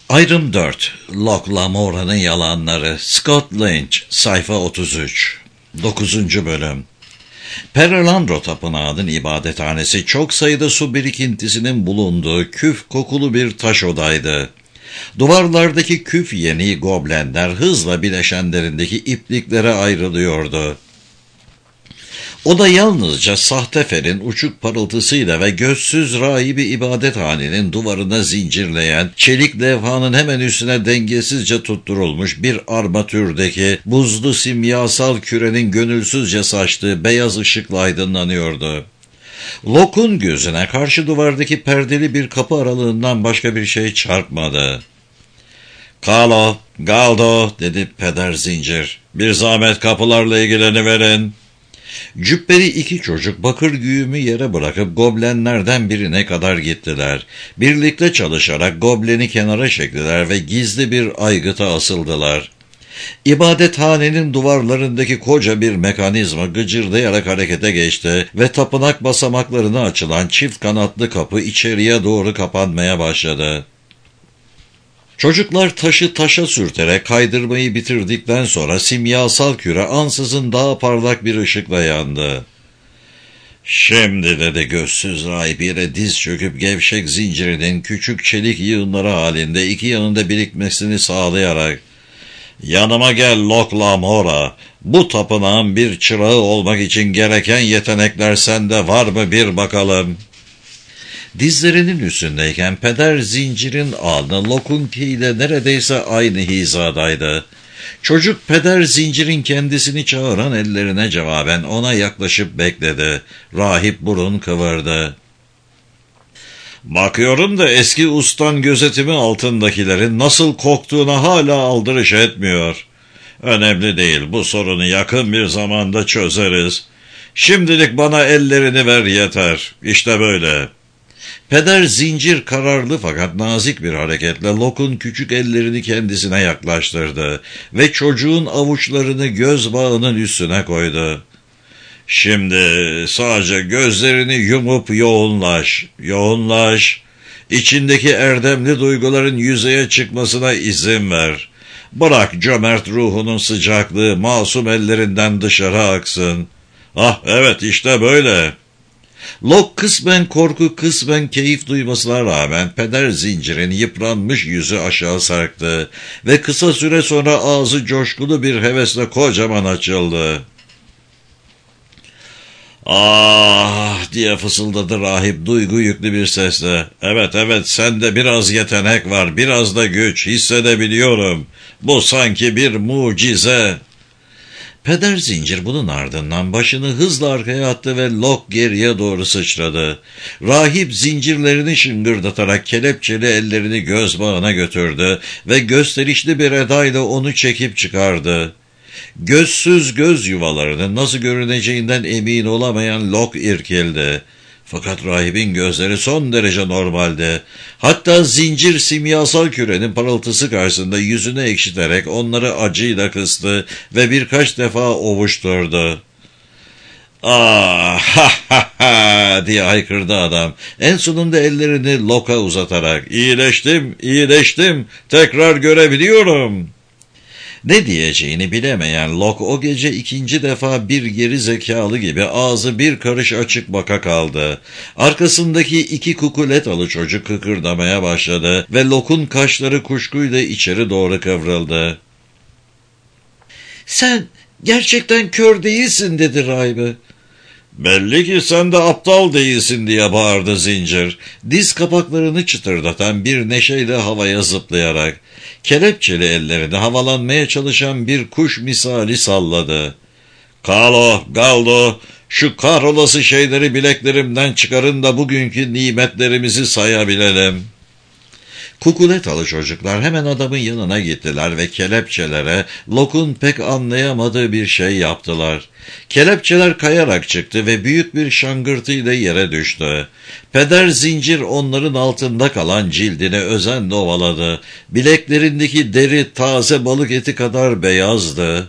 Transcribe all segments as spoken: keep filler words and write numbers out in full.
Ayrım dört. Locke Lamora'nın yalanları. Scott Lynch, sayfa otuz üç. dokuzuncu bölüm. Perelandro Tapınağı'nın ibadethanesi çok sayıda su birikintisinin bulunduğu küf kokulu bir taş odaydı. Duvarlardaki küf yeni goblenler hızla bileşenlerindeki ipliklere ayrılıyordu. Oda yalnızca sahte ferin uçuk parıltısıyla ve gözsüz rahibi ibadethanenin duvarına zincirleyen, çelik levhanın hemen üstüne dengesizce tutturulmuş bir armatürdeki buzlu simyasal kürenin gönülsüzce saçtığı beyaz ışıkla aydınlanıyordu. Locke'un gözüne karşı duvardaki perdeli bir kapı aralığından başka bir şey çarpmadı. "Kalo, Galdo," dedi Peder Zincir. "Bir zahmet kapılarla ilgileniverin." Cübbeli iki çocuk bakır güğümü yere bırakıp goblenlerden birine kadar gittiler. Birlikte çalışarak gobleni kenara çektiler ve gizli bir aygıta asıldılar. İbadethanenin duvarlarındaki koca bir mekanizma gıcırdayarak harekete geçti ve tapınak basamaklarına açılan çift kanatlı kapı içeriye doğru kapanmaya başladı. Çocuklar taşı taşa sürterek kaydırmayı bitirdikten sonra simyasal küre ansızın daha parlak bir ışıkla yandı. "Şimdi," dedi gözsüz rahip yere diz çöküp gevşek zincirinin küçük çelik yığınları halinde iki yanında birikmesini sağlayarak, "Yanıma gel Locke Lamora. Bu tapınağın bir çırağı olmak için gereken yetenekler sende var mı bir bakalım." Dizlerinin üstündeyken Peder Zincir'in alnı Locke'unkiyle neredeyse aynı hizadaydı. Çocuk Peder Zincir'in kendisini çağıran ellerine cevaben ona yaklaşıp bekledi. Rahip burun kıvırdı. "Bakıyorum da eski ustan gözetimi altındakilerin nasıl koktuğuna hala aldırış etmiyor. Önemli değil, bu sorunu yakın bir zamanda çözeriz. Şimdilik bana ellerini ver yeter. İşte böyle." Peder Zincir kararlı fakat nazik bir hareketle Locke'un küçük ellerini kendisine yaklaştırdı ve çocuğun avuçlarını göz bağının üstüne koydu. "Şimdi sadece gözlerini yumup yoğunlaş, yoğunlaş. İçindeki erdemli duyguların yüzeye çıkmasına izin ver. Bırak cömert ruhunun sıcaklığı masum ellerinden dışarı aksın. Ah evet, işte böyle." Locke kısmen korku kısmen keyif duymasına rağmen Peder Zincir'in yıpranmış yüzü aşağı sarktı ve kısa süre sonra ağzı coşkulu bir hevesle kocaman açıldı. "Ah!" diye fısıldadı rahip duygu yüklü bir sesle. "Evet evet, sende biraz yetenek var, biraz da güç, hissedebiliyorum. Bu sanki bir mucize." Peder Zincir bunun ardından başını hızla arkaya attı ve Locke geriye doğru sıçradı. Rahip zincirlerini şıngırdatarak kelepçeli ellerini göz bağına götürdü ve gösterişli bir edayla onu çekip çıkardı. Gözsüz göz yuvalarının nasıl görüneceğinden emin olamayan Locke irkildi. Fakat rahibin gözleri son derece normaldi. Hatta zincir simyasal kürenin parıltısı karşısında yüzünü ekşiterek onları acıyla kıstı ve birkaç defa ovuşturdu. "Ah ha ha ha!" diye haykırdı adam. En sonunda ellerini Locke'a uzatarak, "İyileştim, iyileştim, tekrar görebiliyorum." Ne diyeceğini bilemeyen Locke o gece ikinci defa bir geri zekalı gibi ağzı bir karış açık baka kaldı. Arkasındaki iki kukuletalı çocuk kıkırdamaya başladı ve Locke'un kaşları kuşkuyla içeri doğru kıvrıldı. "Sen gerçekten kör değilsin," dedi rahibe. "Belli ki sen de aptal değilsin," diye bağırdı Zincir, diz kapaklarını çıtırdatan bir neşeyle havaya zıplayarak. Kelepçeli ellerini havalanmaya çalışan bir kuş misali salladı. "Kalo, Galdo, şu kahrolası şeyleri bileklerimden çıkarın da bugünkü nimetlerimizi sayabilelim." Kukuletalı çocuklar hemen adamın yanına gittiler ve kelepçelere Locke'un pek anlayamadığı bir şey yaptılar. Kelepçeler kayarak çıktı ve büyük bir şangırtıyla yere düştü. Peder Zincir onların altında kalan cildini özenle ovaladı. Bileklerindeki deri taze balık eti kadar beyazdı.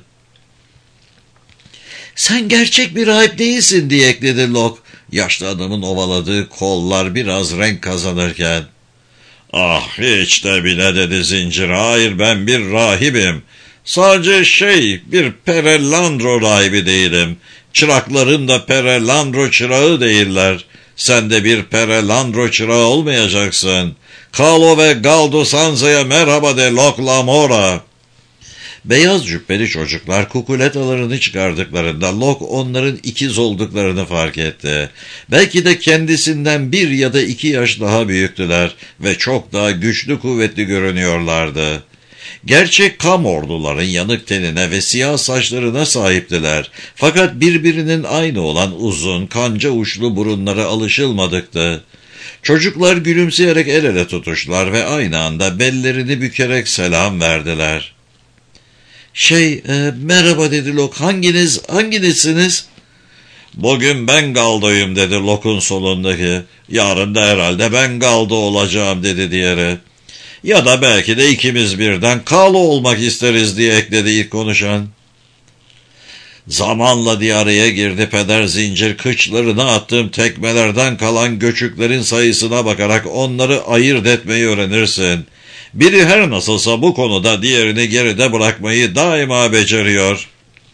"Sen gerçek bir rahip değilsin," diye ekledi Locke, yaşlı adamın ovaladığı kollar biraz renk kazanırken. Ah, hiç de bile dedi Zincir. Hayır, ben bir rahibim. Sadece şey, bir Perelandro rahibi değilim. Çırakların da Perelandro çırağı değiller. Sen de bir Perelandro çırağı olmayacaksın. Carlo ve Galdo Sanza'ya merhaba de Locke Lamora. Beyaz cübbeli çocuklar kukuletalarını çıkardıklarında Locke onların ikiz olduklarını fark etti. Belki de kendisinden bir ya da iki yaş daha büyüktüler ve çok daha güçlü kuvvetli görünüyorlardı. Gerçek Kam orduların yanık tenine ve siyah saçlarına sahiptiler. Fakat birbirinin aynı olan uzun, kanca uçlu burunlara alışılmadıktı. Çocuklar gülümseyerek el ele tutuştular ve aynı anda bellerini bükerek selam verdiler. Şey, e, merhaba dedi Locke. Hanginiz, hanginizsiniz? Bugün ben Galdo'yum dedi Locke'un solundaki. Yarın da herhalde ben Galdo olacağım dedi diğeri. Ya da belki de ikimiz birden Carlo olmak isteriz diye ekledi ilk konuşan. Zamanla diye araya girdi Peder Zincir, kıçlarına attığım tekmelerden kalan göçüklerin sayısına bakarak onları ayırt etmeyi öğrenirsin. Biri her nasılsa bu konuda diğerini geride bırakmayı daima beceriyor.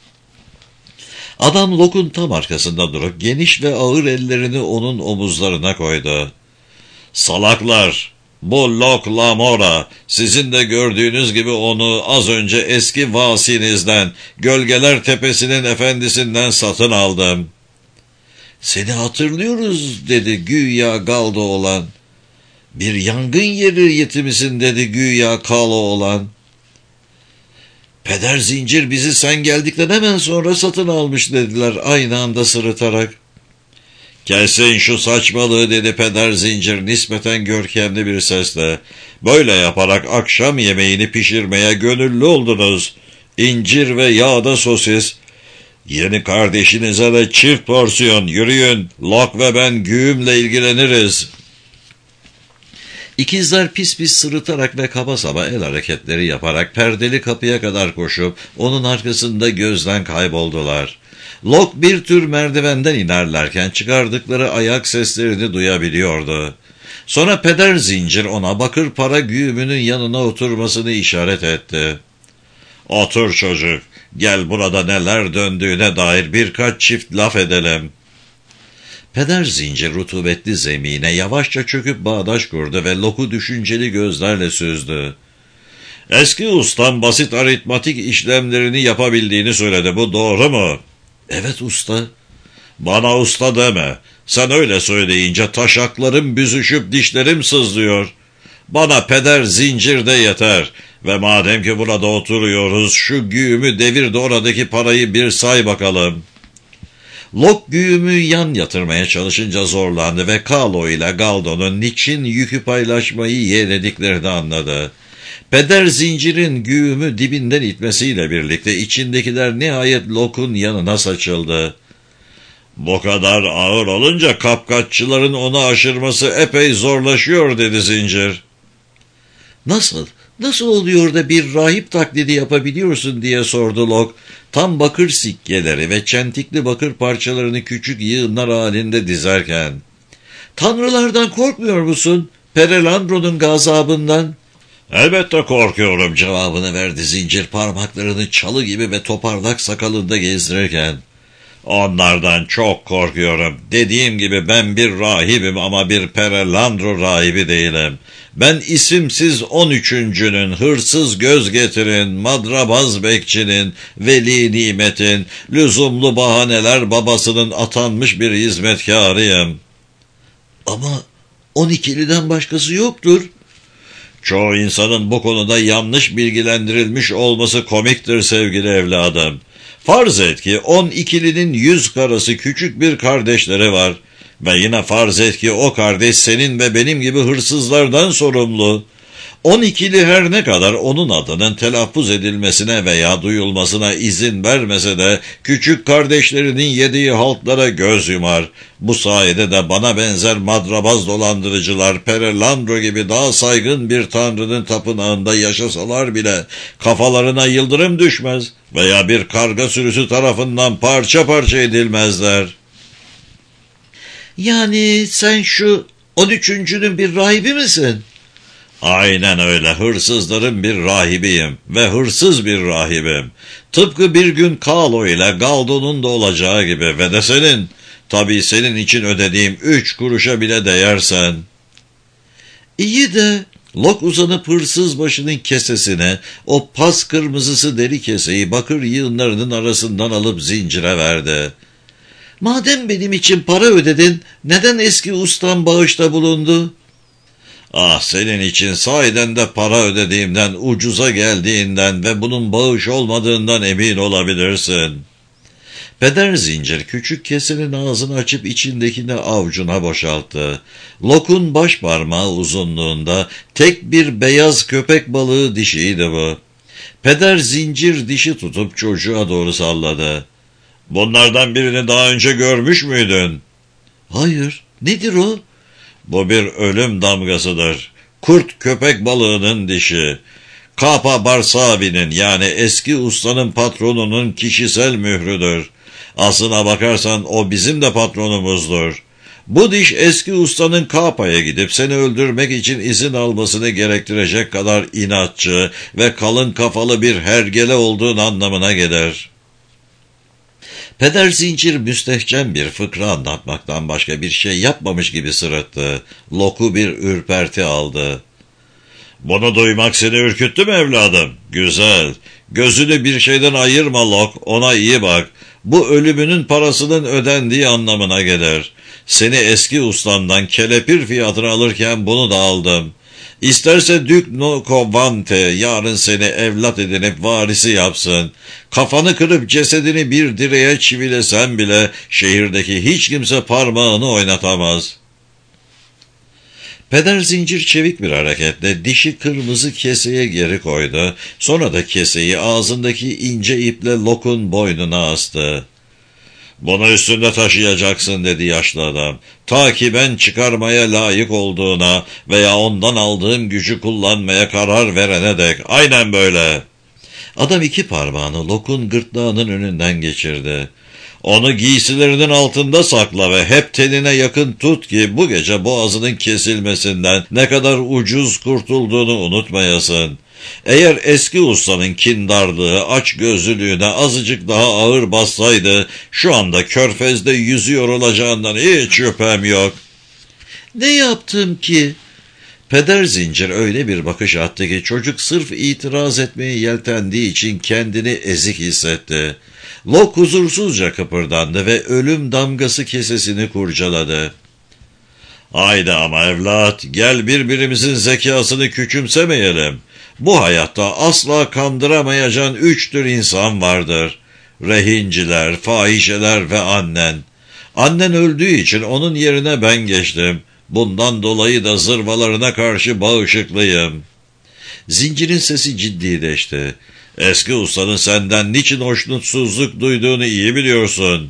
Adam Locke'un tam arkasında durup geniş ve ağır ellerini onun omuzlarına koydu. Salaklar! Bu Locke Lamora, sizin de gördüğünüz gibi onu az önce eski vasinizden, Gölgeler Tepesi'nin efendisinden satın aldım. Seni hatırlıyoruz dedi güya Galdo olan. Bir yangın yeri yetimisin dedi güya Carlo olan. Peder Zincir bizi sen geldikten hemen sonra satın almış dediler aynı anda sırıtarak. Kesin şu saçmalığı dedi Peder Zincir nispeten görkemli bir sesle. Böyle yaparak akşam yemeğini pişirmeye gönüllü oldunuz. İncir ve yağda sosis. Yeni kardeşinize de çift porsiyon, yürüyün. Locke ve ben güğümle ilgileniriz. İkizler pis pis sırıtarak ve kaba saba el hareketleri yaparak perdeli kapıya kadar koşup onun arkasında gözden kayboldular. Locke bir tür merdivenden inerlerken çıkardıkları ayak seslerini duyabiliyordu. Sonra Peder Zincir ona bakır para güğümünün yanına oturmasını işaret etti. Otur çocuk, gel burada neler döndüğüne dair birkaç çift laf edelim. Peder Zincir rutubetli zemine yavaşça çöküp bağdaş kurdu ve Locke'u düşünceli gözlerle süzdü. Eski ustam basit aritmatik işlemlerini yapabildiğini söyledi, bu doğru mu? Evet usta. Bana usta deme. Sen öyle söyleyince taşaklarım büzüşüp dişlerim sızlıyor. Bana Peder Zincir de yeter. Ve madem ki burada oturuyoruz, şu güğümü devir de oradaki parayı bir say bakalım. Locke güğümü yan yatırmaya çalışınca zorlandı ve Carlo ile Galdo'nun niçin yükü paylaşmayı yeğlediklerini anladı. Peder Zincir'in güğümü dibinden itmesiyle birlikte içindekiler nihayet Locke'un yanına saçıldı. Bu kadar ağır olunca kapkaççıların onu aşırması epey zorlaşıyor dedi Zincir. Nasıl? Nasıl oluyor da bir rahip taklidi yapabiliyorsun diye sordu Locke. Tam bakır sikkeleri ve çentikli bakır parçalarını küçük yığınlar halinde dizerken. Tanrılardan korkmuyor musun? Perelandro'nun gazabından. Elbette korkuyorum cevabını verdi Zincir parmaklarını çalı gibi ve toparlak sakalında gezdirirken. Onlardan çok korkuyorum. Dediğim gibi ben bir rahibim ama bir Perelandro rahibi değilim. Ben isimsiz on üçüncünün, hırsız göz getirin, madrabaz bekçinin, veli nimetin, lüzumlu bahaneler babasının atanmış bir hizmetkarıyım. Ama on ikiliden başkası yoktur. Çoğu insanın bu konuda yanlış bilgilendirilmiş olması komiktir sevgili evladım. Farz et ki on ikilinin yüz karası küçük bir kardeşleri var. Ve yine farz et ki o kardeş senin ve benim gibi hırsızlardan sorumlu. On ikili her ne kadar onun adının telaffuz edilmesine veya duyulmasına izin vermese de küçük kardeşlerinin yediği haltlara göz yumar. Bu sayede de bana benzer madrabaz dolandırıcılar Perelandro gibi daha saygın bir tanrının tapınağında yaşasalar bile kafalarına yıldırım düşmez veya bir karga sürüsü tarafından parça parça edilmezler. Yani sen şu on üçüncünün bir rahibi misin? Aynen öyle, hırsızların bir rahibiyim ve hırsız bir rahibim. Tıpkı bir gün Kalo ile Galdo'nun da olacağı gibi ve de senin. Tabii senin için ödediğim üç kuruşa bile değersen. İyi de Lok uzanıp hırsız başının kesesine o pas kırmızısı deri keseyi bakır yığınlarının arasından alıp zincire verdi. Madem benim için para ödedin, neden eski ustam bağışta bulundu? Ah, senin için sahiden de para ödediğimden, ucuza geldiğinden ve bunun bağış olmadığından emin olabilirsin. Peder Zincir küçük kesenin ağzını açıp içindekini avucuna boşalttı. Lok'un baş parmağı uzunluğunda tek bir beyaz köpek balığı dişiydi bu. Peder Zincir dişi tutup çocuğa doğru salladı. Bunlardan birini daha önce görmüş müydün? Hayır, nedir o? Bu bir ölüm damgasıdır. Kurt köpek balığının dişi. Kapa Barsavi'nin, yani eski ustanın patronunun kişisel mührüdür. Aslına bakarsan o bizim de patronumuzdur. Bu diş eski ustanın Kapa'ya gidip seni öldürmek için izin almasını gerektirecek kadar inatçı ve kalın kafalı bir hergele olduğun anlamına gelir. Peder Zincir müstehcen bir fıkra anlatmaktan başka bir şey yapmamış gibi sırıttı. Lok'u bir ürperti aldı. Bunu duymak seni ürküttü mü evladım? Güzel. Gözünü bir şeyden ayırma Lok, ona iyi bak. Bu ölümünün parasının ödendiği anlamına gelir. Seni eski ustandan kelepir fiyatını alırken bunu da aldım. İsterse Dük Nokovante yarın seni evlat edinip varisi yapsın. Kafanı kırıp cesedini bir direğe çivilesen bile şehirdeki hiç kimse parmağını oynatamaz. Peder Zincir çevik bir hareketle dişi kırmızı keseye geri koydu. Sonra da keseyi ağzındaki ince iple Lok'un boynuna astı. Bunu üstünde taşıyacaksın dedi yaşlı adam. Ta ki ben çıkarmaya layık olduğuna veya ondan aldığım gücü kullanmaya karar verene dek. Aynen böyle. Adam iki parmağını Lok'un gırtlağının önünden geçirdi. Onu giysilerinin altında sakla ve hep tenine yakın tut ki bu gece boğazının kesilmesinden ne kadar ucuz kurtulduğunu unutmayasın. Eğer eski ustanın kindarlığı, açgözlülüğüne azıcık daha ağır bassaydı, şu anda körfezde yüzüyor olacağından hiç şüphem yok. Ne yaptım ki? Peder Zincir öyle bir bakış attı ki çocuk sırf itiraz etmeye yeltendiği için kendini ezik hissetti. Lok huzursuzca kıpırdandı ve ölüm damgası kesesini kurcaladı. Haydi ama evlat, gel birbirimizin zekasını küçümsemeyelim. Bu hayatta asla kandıramayacağın üç tür insan vardır. Rehinciler, fahişeler ve annen. Annen öldüğü için onun yerine ben geçtim. Bundan dolayı da zırvalarına karşı bağışıklıyım. Zincir'in sesi ciddileşti. Eski ustanın senden niçin hoşnutsuzluk duyduğunu iyi biliyorsun.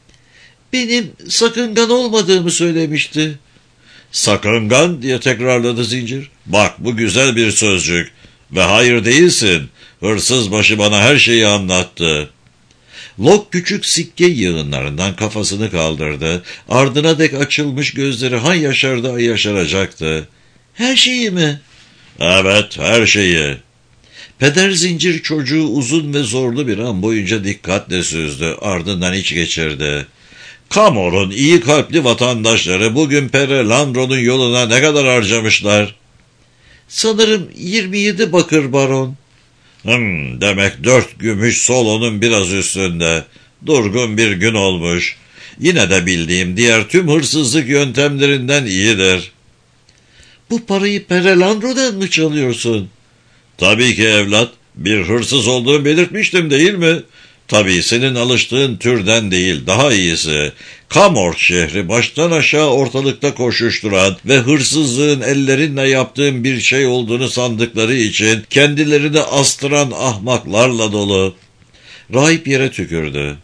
Benim sakıngan olmadığımı söylemişti. Sakıngan diye tekrarladı Zincir. Bak bu güzel bir sözcük. Ve hayır değilsin. Hırsız başı bana her şeyi anlattı. Lok küçük sikke yığınlarından kafasını kaldırdı. Ardına dek açılmış gözleri hay yaşardı hay yaşaracaktı. Her şeyi mi? Evet, her şeyi. Peder Zincir çocuğu uzun ve zorlu bir an boyunca dikkatle süzdü. Ardından iç geçirdi. Kamor'un iyi kalpli vatandaşları bugün Pere Landro'nun yoluna ne kadar harcamışlar? Sanırım yirmi yedi bakır baron. Hmm, demek dört gümüş solonun biraz üstünde. Durgun bir gün olmuş. Yine de bildiğim diğer tüm hırsızlık yöntemlerinden iyidir. Bu parayı Pere Landro'dan mı çalıyorsun? Tabii ki evlat. Bir hırsız olduğunu belirtmiştim değil mi? Tabii senin alıştığın türden değil, daha iyisi. Kamor şehri baştan aşağı ortalıkta koşuşturan ve hırsızlığın ellerinle yaptığın bir şey olduğunu sandıkları için kendilerini astıran ahmaklarla dolu. Rahip yere tükürdü.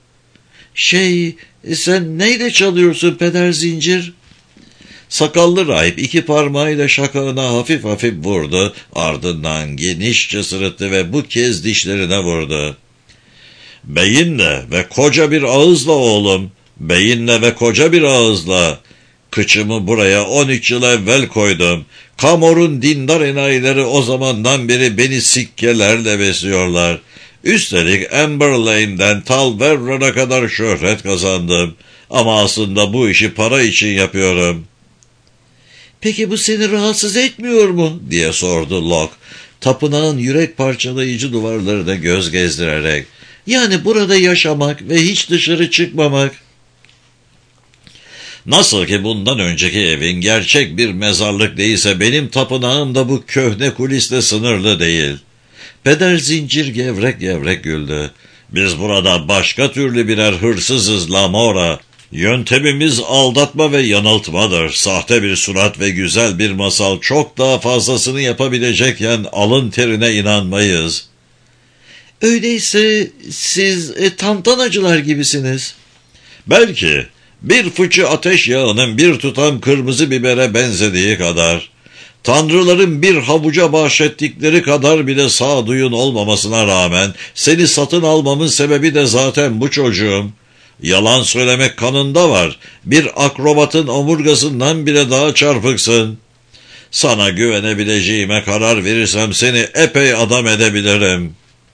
Şey, sen neyle çalıyorsun Peder Zincir? Sakallı rahip iki parmağıyla şakağına hafif hafif vurdu, ardından genişçe sırıttı ve bu kez dişlerine vurdu. Beyinle ve koca bir ağızla oğlum, beyinle ve koca bir ağızla. Kıçımı buraya on üç yıl evvel koydum. Kamor'un dindar enayileri o zamandan beri beni sikkelerle besliyorlar. Üstelik Amber Lane'den Tal Verron'a kadar şöhret kazandım. Ama aslında bu işi para için yapıyorum. Peki bu seni rahatsız etmiyor mu? Diye sordu Locke, tapınağın yürek parçalayıcı duvarlarına göz gezdirerek. Yani burada yaşamak ve hiç dışarı çıkmamak. Nasıl ki bundan önceki evin gerçek bir mezarlık değilse benim tapınağım da bu köhne kulisle sınırlı değil. Peder Zincir gevrek gevrek güldü. Biz burada başka türlü birer hırsızız Lamora. Yöntemimiz aldatma ve yanıltmadır. Sahte bir surat ve güzel bir masal çok daha fazlasını yapabilecekken alın terine inanmayız. Öyleyse siz e, tantanacılar gibisiniz. Belki bir fıçı ateş yağının bir tutam kırmızı bibere benzediği kadar, tanrıların bir havuca bahşettikleri kadar bile sağduyun olmamasına rağmen seni satın almamın sebebi de zaten bu çocuğum. Yalan söylemek kanında var. Bir akrobatın omurgasından bile daha çarpıksın. Sana güvenebileceğime karar verirsem seni epey adam edebilirim.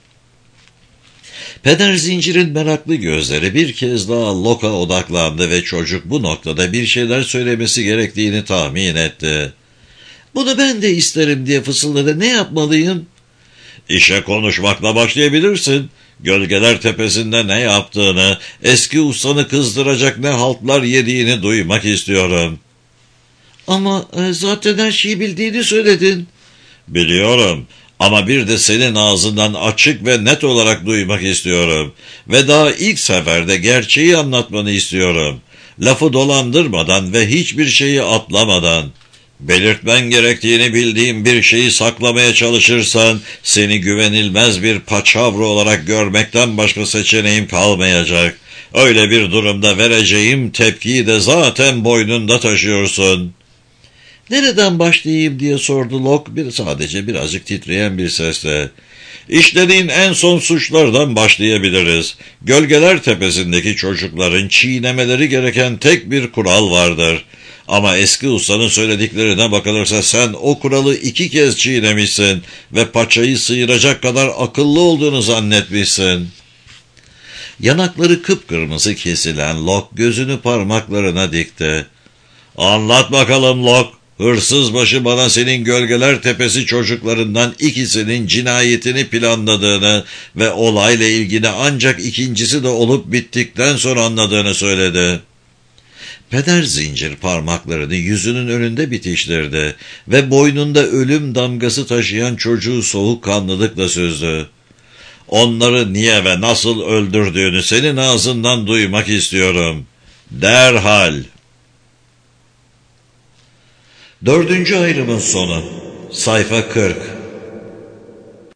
Peder Zincir'in meraklı gözleri bir kez daha Locke'a odaklandı ve çocuk bu noktada bir şeyler söylemesi gerektiğini tahmin etti. Bunu ben de isterim diye fısıldadı. Ne yapmalıyım? İşe konuşmakla başlayabilirsin. Gölgeler Tepesi'nde ne yaptığını, eski ustanı kızdıracak ne haltlar yediğini duymak istiyorum. Ama e, zaten her şeyi bildiğini söyledin. Biliyorum ama bir de senin ağzından açık ve net olarak duymak istiyorum. Ve daha ilk seferde gerçeği anlatmanı istiyorum. Lafı dolandırmadan ve hiçbir şeyi atlamadan. Belirtmen gerektiğini bildiğim bir şeyi saklamaya çalışırsan seni güvenilmez bir paçavra olarak görmekten başka seçeneğim kalmayacak. Öyle bir durumda vereceğim tepkiyi de zaten boynunda taşıyorsun. Nereden başlayayım diye sordu Locke bir, sadece birazcık titreyen bir sesle. İşlediğin en son suçlardan başlayabiliriz. Gölgeler Tepesi'ndeki çocukların çiğnemeleri gereken tek bir kural vardır. Ama eski ustanın söylediklerine bakılırsa sen o kuralı iki kez çiğnemişsin ve paçayı sıyıracak kadar akıllı olduğunu zannetmişsin. Yanakları kıpkırmızı kesilen Locke gözünü parmaklarına dikti. Anlat bakalım Locke. Hırsız başı bana senin Gölgeler Tepesi çocuklarından ikisinin cinayetini planladığını ve olayla ilgili ancak ikincisi de olup bittikten sonra anladığını söyledi. Peder Zincir parmaklarını yüzünün önünde bitiştirdi ve boynunda ölüm damgası taşıyan çocuğu soğukkanlılıkla süzdü. Onları niye ve nasıl öldürdüğünü senin ağzından duymak istiyorum. Derhal. Dördüncü ayrımın sonu. Sayfa kırk.